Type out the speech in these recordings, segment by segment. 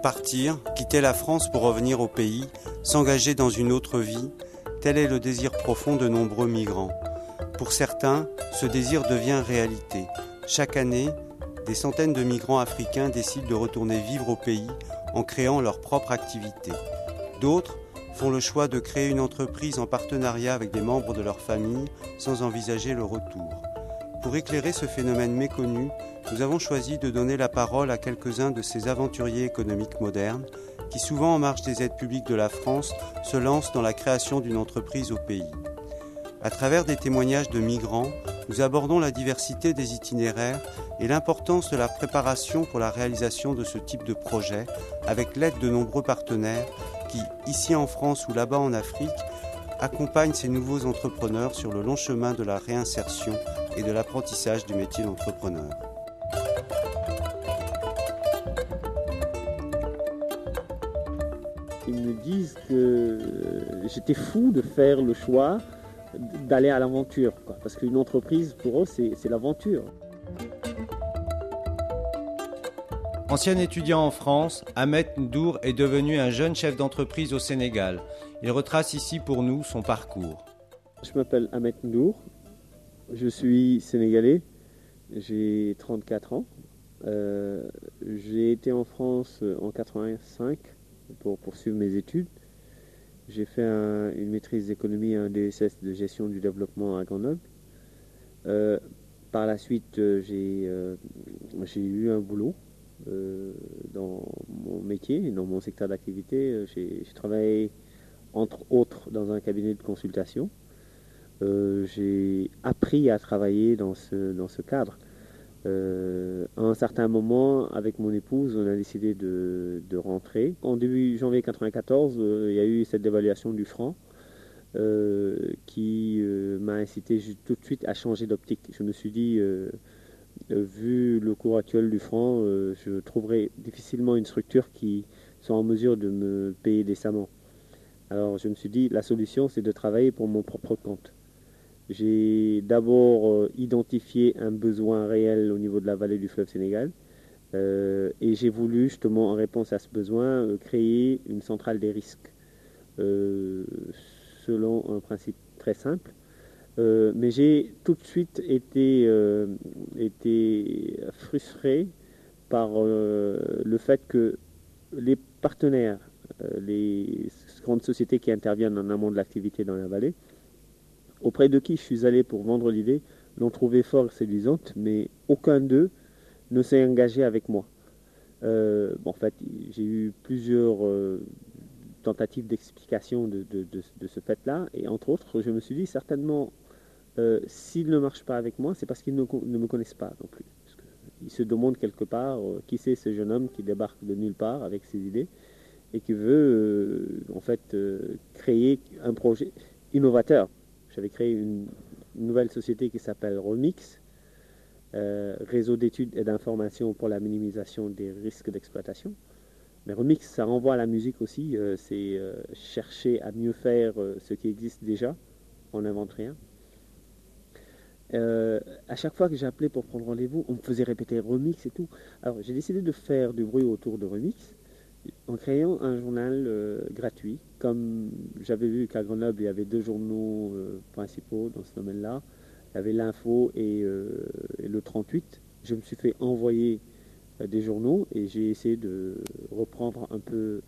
Partir, quitter la France pour revenir au pays, s'engager dans une autre vie, tel est le désir profond de nombreux migrants. Pour certains, ce désir devient réalité. Chaque année, des centaines de migrants africains décident de retourner vivre au pays en créant leur propre activité. D'autres font le choix de créer une entreprise en partenariat avec des membres de leur famille sans envisager le retour. Pour éclairer ce phénomène méconnu, nous avons choisi de donner la parole à quelques-uns de ces aventuriers économiques modernes qui, souvent en marge des aides publiques de la France, se lancent dans la création d'une entreprise au pays. À travers des témoignages de migrants, nous abordons la diversité des itinéraires et l'importance de la préparation pour la réalisation de ce type de projet, avec l'aide de nombreux partenaires qui, ici en France ou là-bas en Afrique, accompagnent ces nouveaux entrepreneurs sur le long chemin de la réinsertion et de l'apprentissage du métier d'entrepreneur. Ils me disent que j'étais fou de faire le choix d'aller à l'aventure, quoi. Parce qu'une entreprise, pour eux, c'est l'aventure. Ancien étudiant en France, Ahmed Ndour est devenu un jeune chef d'entreprise au Sénégal. Il retrace ici pour nous son parcours. Je m'appelle Ahmed Ndour, je suis sénégalais, j'ai 34 ans. J'ai été en France en 85 pour poursuivre mes études. J'ai fait une maîtrise d'économie et un DSS de gestion du développement à Grenoble. Par la suite, j'ai eu un boulot dans mon métier, dans mon secteur d'activité. J'ai travaillé entre autres dans un cabinet de consultation. J'ai appris à travailler dans ce cadre. À un certain moment, avec mon épouse, on a décidé de rentrer. En début janvier 1994, il y a eu cette dévaluation du franc qui m'a incité tout de suite à changer d'optique. Je me suis dit, vu le cours actuel du franc, je trouverai difficilement une structure qui soit en mesure de me payer décemment. Alors je me suis dit, la solution, c'est de travailler pour mon propre compte. J'ai d'abord identifié un besoin réel au niveau de la vallée du fleuve Sénégal et j'ai voulu justement en réponse à ce besoin créer une centrale des risques selon un principe très simple. Mais j'ai tout de suite été frustré par le fait que les partenaires, les grandes sociétés qui interviennent en amont de l'activité dans la vallée, auprès de qui je suis allé pour vendre l'idée, l'ont trouvée fort séduisante, mais aucun d'eux ne s'est engagé avec moi. En fait, j'ai eu plusieurs tentatives d'explication de ce fait-là, et entre autres, je me suis dit certainement, s'ils ne marchent pas avec moi, c'est parce qu'ils ne me connaissent pas non plus. Parce qu'ils se demandent quelque part qui c'est ce jeune homme qui débarque de nulle part avec ses idées et qui veut créer un projet innovateur. J'avais créé une nouvelle société qui s'appelle Remix, réseau d'études et d'informations pour la minimisation des risques d'exploitation. Mais Remix, ça renvoie à la musique aussi, c'est chercher à mieux faire ce qui existe déjà, on n'invente rien. À chaque fois que j'appelais pour prendre rendez-vous, on me faisait répéter Remix et tout. Alors j'ai décidé de faire du bruit autour de Remix en créant un journal gratuit. Comme j'avais vu qu'à Grenoble, il y avait 2 journaux principaux dans ce domaine-là. Il y avait l'Info et le 38. Je me suis fait envoyer des journaux et j'ai essayé de reprendre un peu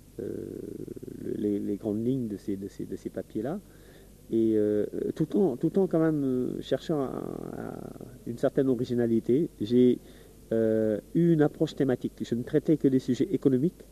les grandes lignes de ces papiers-là. Et tout en quand même cherchant une certaine originalité, j'ai eu une approche thématique. Je ne traitais que des sujets économiques.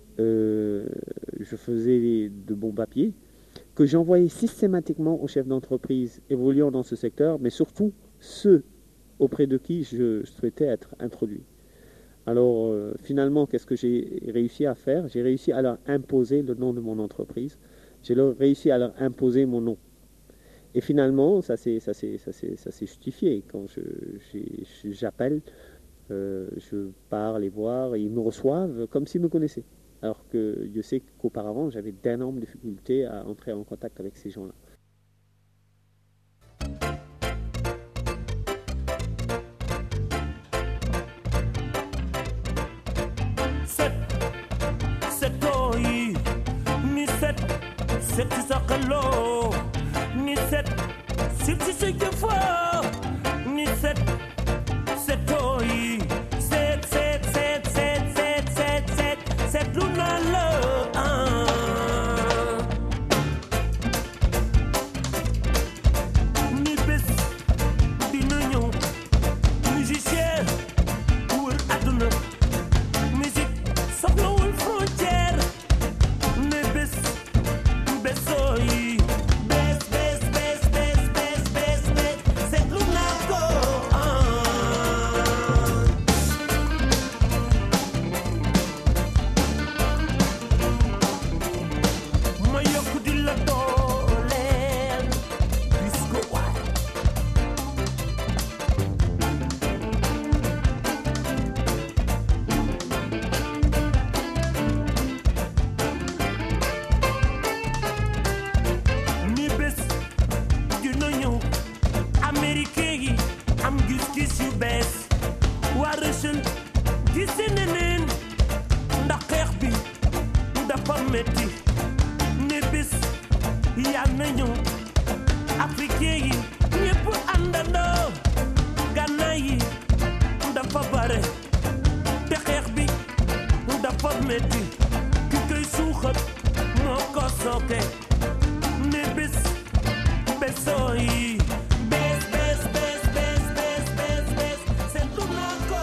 Je faisais de bons papiers que j'envoyais systématiquement aux chefs d'entreprise évoluant dans ce secteur, mais surtout ceux auprès de qui je souhaitais être introduit. Alors finalement, qu'est-ce que j'ai réussi à faire? J'ai réussi à leur imposer le nom de mon entreprise. J'ai réussi à leur imposer mon nom. Et finalement, ça s'est justifié. Quand j'appelle, je pars les voir et ils me reçoivent comme s'ils me connaissaient. Alors que je sais qu'auparavant, j'avais d'énormes difficultés à entrer en contact avec ces gens-là. set ci sa xeloo ni set sit ci sa jëfoo ni set setoo yi set set set set set set set set lu naa la ni bés dina ñëw musicien wër àdduna musique soxlawul frontière ne bés bésoo yi bés bés bés bés bés bés bés seetlu naa ko ma yokk di la dooleel gis ko waay ni bés dina ñëw américain yi am gis-gis yu bees waa Rachel gise neneen ndax xeex bi dafa metti ni bés yaa na ñëw africain yi ñépp àndandoo gànnaay yi dafa bare te xeex bi dafa metti ki koy suuxat moo ko sooke ne bés bésoo yi bés bés bés bés bés bés bés seetlu naa ko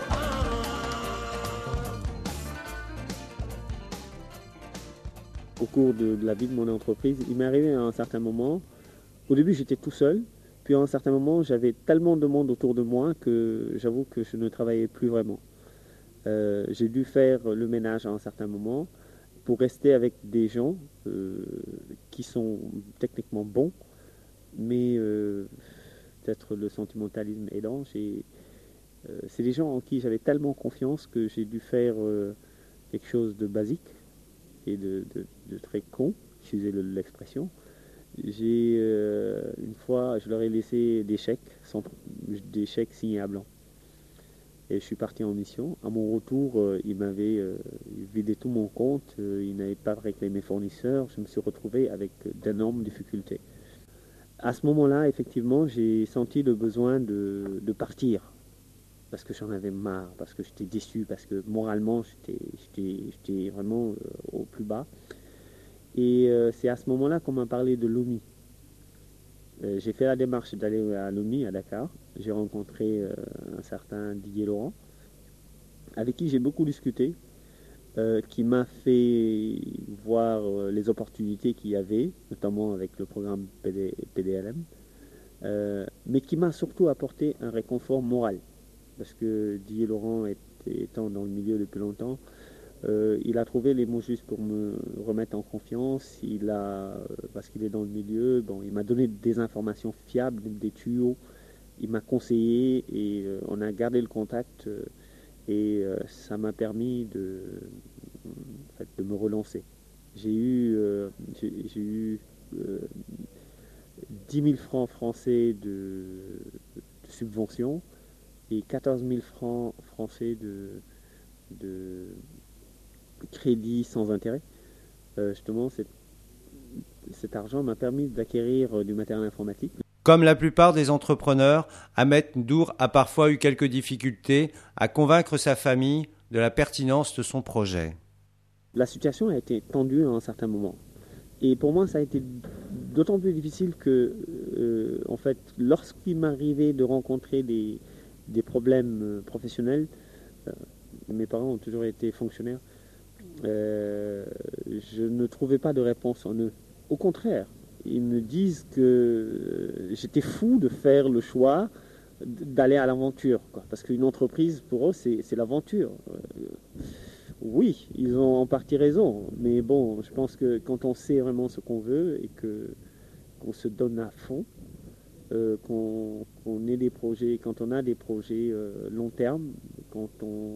Au cours de la vie de mon entreprise, il m'est arrivé à un certain moment, au début j'étais tout seul, puis à un certain moment j'avais tellement de monde autour de moi que j'avoue que je ne travaillais plus vraiment. J'ai dû faire le ménage à un certain moment pour rester avec des gens qui sont techniquement bons, mais peut-être le sentimentalisme aidant, c'est des gens en qui j'avais tellement confiance que j'ai dû faire quelque chose de basique et de très con, excusez l'expression. Une fois, je leur ai laissé des chèques signés à blanc. Et je suis parti en mission. À mon retour, ils m'avaient vidé tout mon compte, ils n'avaient pas réglé mes fournisseurs. Je me suis retrouvé avec d'énormes difficultés. À ce moment-là, effectivement, j'ai senti le besoin de partir. Parce que j'en avais marre, parce que j'étais déçu, parce que moralement, j'étais vraiment au plus bas. Et c'est à ce moment-là qu'on m'a parlé de l'OMI. J'ai fait la démarche d'aller à l'OMI, à Dakar. J'ai rencontré un certain Didier Laurent, avec qui j'ai beaucoup discuté, qui m'a fait voir les opportunités qu'il y avait, notamment avec le programme PDLM, mais qui m'a surtout apporté un réconfort moral. Parce que Didier Laurent, étant dans le milieu depuis longtemps, il a trouvé les mots justes pour me remettre en confiance. Parce qu'il est dans le milieu, bon, il m'a donné des informations fiables, des tuyaux. Il m'a conseillé et on a gardé le contact et ça m'a permis de me relancer. J'ai eu 10 000 francs français de subvention et 14 000 francs français de crédit sans intérêt. Justement, cet argent m'a permis d'acquérir du matériel informatique. Comme la plupart des entrepreneurs, Ahmed Ndour a parfois eu quelques difficultés à convaincre sa famille de la pertinence de son projet. La situation a été tendue à un certain moment. Et pour moi, ça a été d'autant plus difficile que, en fait, lorsqu'il m'arrivait de rencontrer des problèmes professionnels, mes parents ont toujours été fonctionnaires, je ne trouvais pas de réponse en eux. Au contraire, ils me disent que j'étais fou de faire le choix d'aller à l'aventure, quoi. Parce qu'une entreprise, pour eux, c'est l'aventure. Oui, ils ont en partie raison, mais bon, je pense que quand on sait vraiment ce qu'on veut et qu'on se donne à fond, qu'on ait des projets, quand on a des projets long terme, quand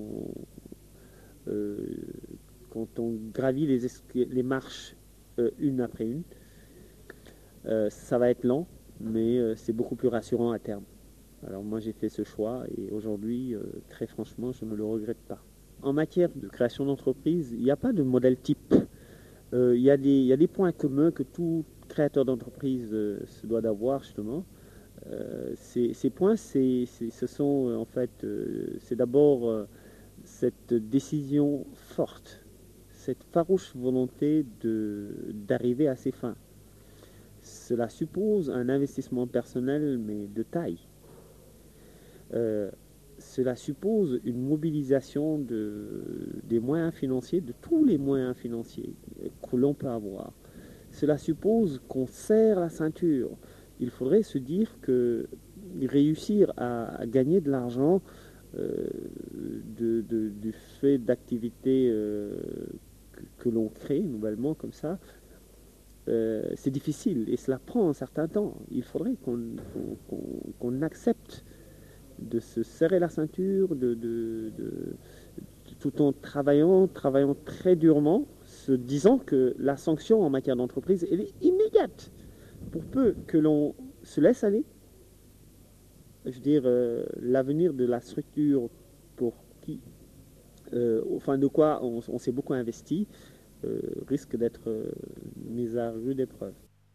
on gravit les marches une après une, ça va être lent, mais c'est beaucoup plus rassurant à terme. Alors moi j'ai fait ce choix et aujourd'hui, très franchement, je ne le regrette pas. En matière de création d'entreprise, il n'y a pas de modèle type. Il y a des points communs que tout créateur d'entreprise se doit d'avoir, justement. Ces points, ce sont en fait, c'est d'abord cette décision forte, cette farouche volonté d'arriver à ses fins. Cela suppose un investissement personnel, mais de taille. Cela suppose une mobilisation des moyens financiers, de tous les moyens financiers que l'on peut avoir. Cela suppose qu'on serre la ceinture. Il faudrait se dire que réussir à gagner de l'argent du fait d'activités que l'on crée nouvellement comme ça, c'est difficile et cela prend un certain temps. Il faudrait qu'on accepte de se serrer la ceinture, tout en travaillant très durement, se disant que la sanction en matière d'entreprise, elle est immédiate. Pour peu que l'on se laisse aller, je veux dire, l'avenir de la structure pour qui, au fin de quoi on s'est beaucoup investi, risque d'être mis à rude épreuve.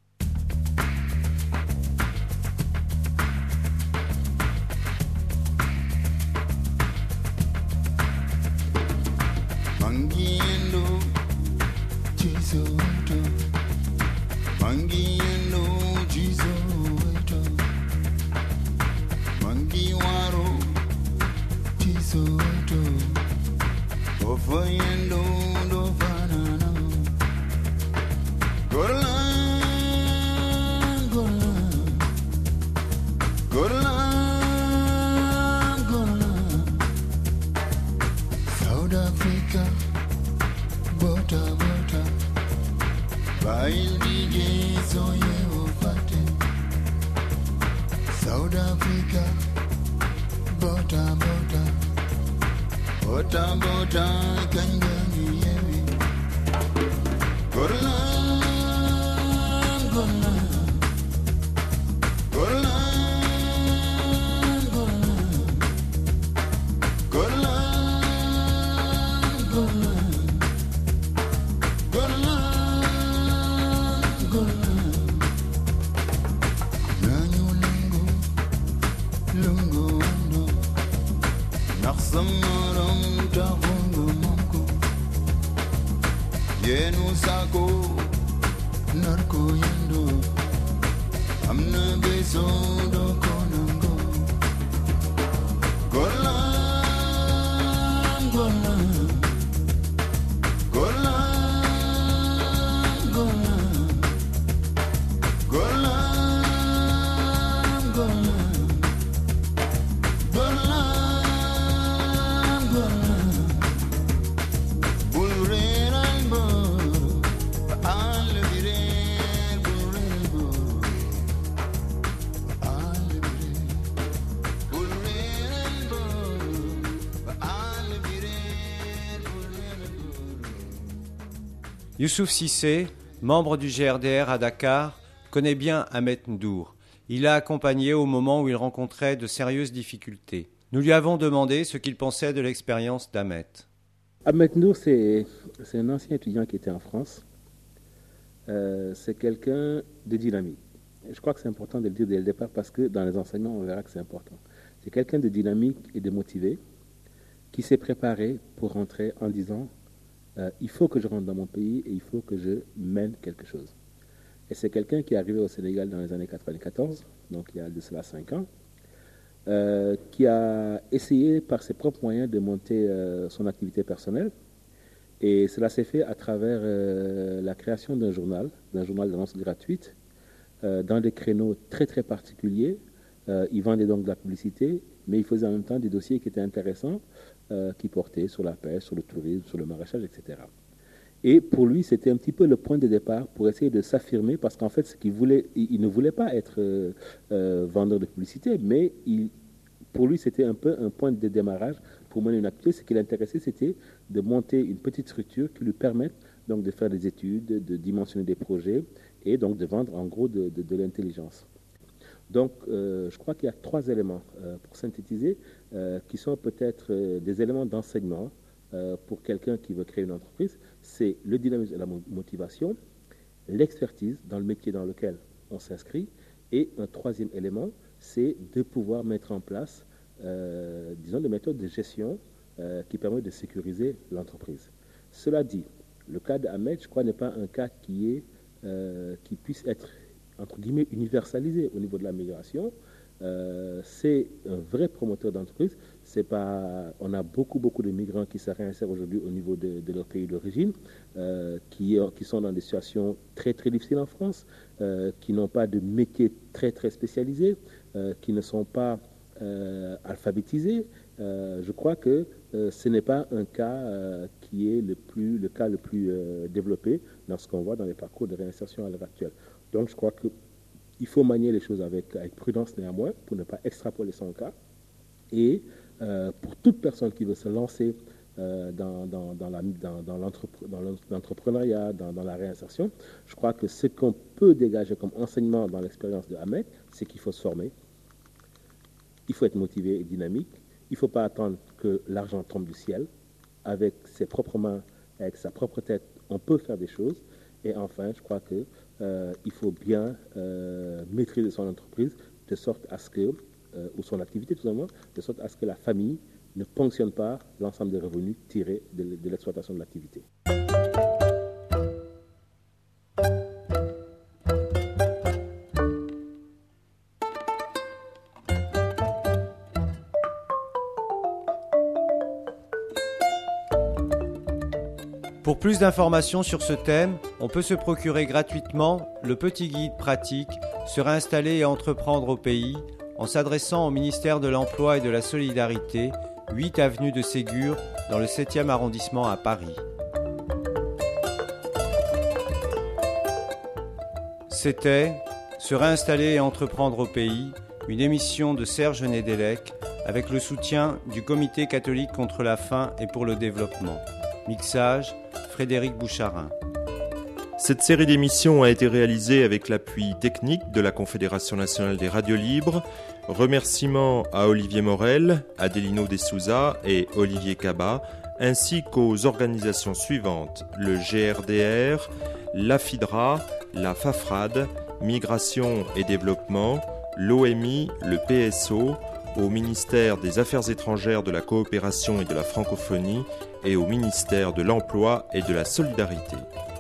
Youssouf Cissé, membre du GRDR à Dakar, connaît bien Ahmed Ndour. Il l'a accompagné au moment où il rencontrait de sérieuses difficultés. Nous lui avons demandé ce qu'il pensait de l'expérience d'Ahmed. Ahmed Ndour, c'est un ancien étudiant qui était en France. C'est quelqu'un de dynamique. Je crois que c'est important de le dire dès le départ parce que dans les enseignements, on verra que c'est important. C'est quelqu'un de dynamique et de motivé qui s'est préparé pour rentrer en disant il faut que je rentre dans mon pays et il faut que je mène quelque chose. Et c'est quelqu'un qui est arrivé au Sénégal dans les années 94, donc il y a de cela 5 ans, qui a essayé par ses propres moyens de monter son activité personnelle. Et cela s'est fait à travers la création d'un journal d'annonce gratuite, dans des créneaux très très particuliers. Il vendait donc de la publicité, mais il faisait en même temps des dossiers qui étaient intéressants, qui portaient sur la pêche, sur le tourisme, sur le maraîchage, etc. Et pour lui, c'était un petit peu le point de départ pour essayer de s'affirmer, parce qu'en fait, il ne voulait pas être vendeur de publicité, mais pour lui, c'était un peu un point de démarrage pour mener une activité. Ce qui l'intéressait, c'était de monter une petite structure qui lui permette donc de faire des études, de dimensionner des projets et donc de vendre en gros de l'intelligence. Donc, je crois qu'il y a 3 éléments pour synthétiser qui sont peut-être des éléments d'enseignement pour quelqu'un qui veut créer une entreprise, c'est le dynamisme et la motivation, l'expertise dans le métier dans lequel on s'inscrit, et un troisième élément, c'est de pouvoir mettre en place, disons, des méthodes de gestion qui permettent de sécuriser l'entreprise. Cela dit, le cas d'Ahmed, je crois, n'est pas un cas qui puisse être, entre guillemets, universalisé au niveau de la migration. C'est un vrai promoteur d'entreprise. On a beaucoup de migrants qui se réinsèrent aujourd'hui au niveau de leur pays d'origine, qui sont dans des situations très difficiles en France, qui n'ont pas de métier très spécialisé, qui ne sont pas alphabétisés. Je crois que ce n'est pas un cas qui est le cas le plus développé dans ce qu'on voit dans les parcours de réinsertion à l'heure actuelle. Donc je crois qu'il faut manier les choses avec prudence néanmoins pour ne pas extrapoler son cas. Et pour toute personne qui veut se lancer dans l'entrepreneuriat, dans la réinsertion, je crois que ce qu'on peut dégager comme enseignement dans l'expérience de Ahmed, c'est qu'il faut se former, il faut être motivé et dynamique, il ne faut pas attendre que l'argent tombe du ciel. Avec ses propres mains, avec sa propre tête, on peut faire des choses. Et enfin, je crois qu'il faut bien maîtriser son entreprise de sorte à ce que, ou son activité tout simplement, de sorte à ce que la famille ne ponctionne pas l'ensemble des revenus tirés de l'exploitation de l'activité. Pour plus d'informations sur ce thème, on peut se procurer gratuitement le petit guide pratique « Se réinstaller et entreprendre au pays » en s'adressant au ministère de l'Emploi et de la Solidarité, 8 avenue de Ségur, dans le 7e arrondissement à Paris. C'était « Se réinstaller et entreprendre au pays », une émission de Serge Nédélec avec le soutien du Comité catholique contre la faim et pour le développement. Mixage, Frédéric Boucharin. Cette série d'émissions a été réalisée avec l'appui technique de la Confédération nationale des radios libres. Remerciements à Olivier Morel, Adelino De Souza et Olivier Kaba, ainsi qu'aux organisations suivantes, le GRDR, la FIDRA, la FAFRAD, Migration et Développement, l'OMI, le PSO, au ministère des Affaires étrangères, de la coopération et de la francophonie et au ministère de l'Emploi et de la Solidarité.